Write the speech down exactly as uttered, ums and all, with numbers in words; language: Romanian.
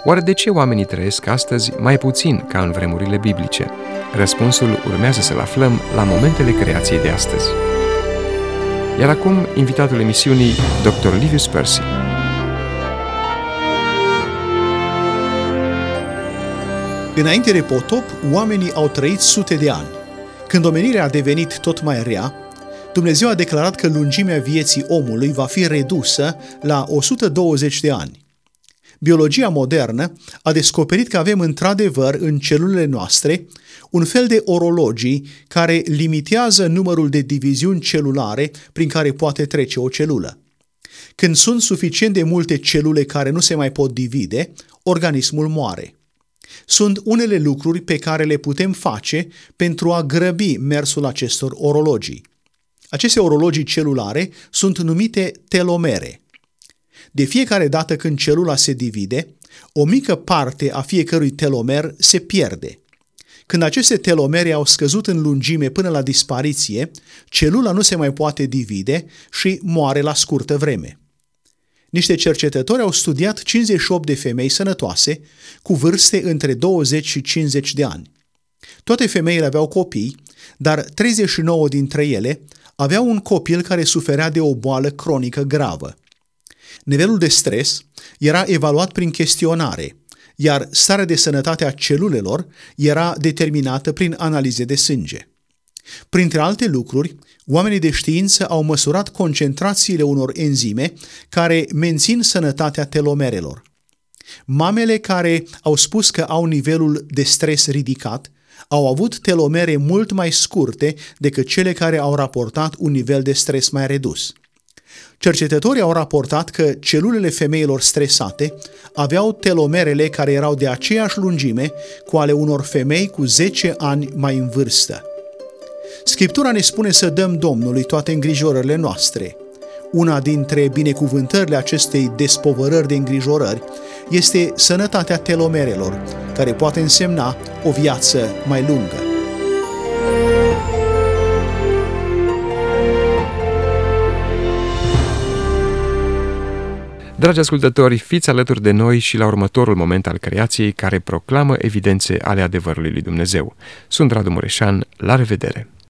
Oare de ce oamenii trăiesc astăzi mai puțin ca în vremurile biblice? Răspunsul urmează să-l aflăm la momentele creației de astăzi. Iar acum, invitatul emisiunii, doctor Livius Percy. Înainte de potop, oamenii au trăit sute de ani. Când omenirea a devenit tot mai rea, Dumnezeu a declarat că lungimea vieții omului va fi redusă la o sută douăzeci de ani. Biologia modernă a descoperit că avem într-adevăr în celulele noastre un fel de orologii care limitează numărul de diviziuni celulare prin care poate trece o celulă. Când sunt suficient de multe celule care nu se mai pot divide, organismul moare. Sunt unele lucruri pe care le putem face pentru a grăbi mersul acestor orologii. Aceste orologii celulare sunt numite telomere. De fiecare dată când celula se divide, o mică parte a fiecărui telomer se pierde. Când aceste telomere au scăzut în lungime până la dispariție, celula nu se mai poate divide și moare la scurtă vreme. Niște cercetători au studiat cincizeci și opt de femei sănătoase cu vârste între douăzeci și cincizeci de ani. Toate femeile aveau copii, dar treizeci și nouă dintre ele aveau un copil care suferea de o boală cronică gravă. Nivelul de stres era evaluat prin chestionare, iar starea de sănătate a celulelor era determinată prin analize de sânge. Printre alte lucruri, oamenii de știință au măsurat concentrațiile unor enzime care mențin sănătatea telomerelor. Mamele care au spus că au nivelul de stres ridicat au avut telomere mult mai scurte decât cele care au raportat un nivel de stres mai redus. Cercetătorii au raportat că celulele femeilor stresate aveau telomerele care erau de aceeași lungime cu ale unor femei cu zece ani mai în vârstă. Scriptura ne spune să dăm Domnului toate îngrijorările noastre. Una dintre binecuvântările acestei despovărări de îngrijorări este sănătatea telomerelor, care poate însemna o viață mai lungă. Dragi ascultători, fiți alături de noi și la următorul moment al creației care proclamă evidențe ale adevărului lui Dumnezeu. Sunt Radu Mureșan, la revedere!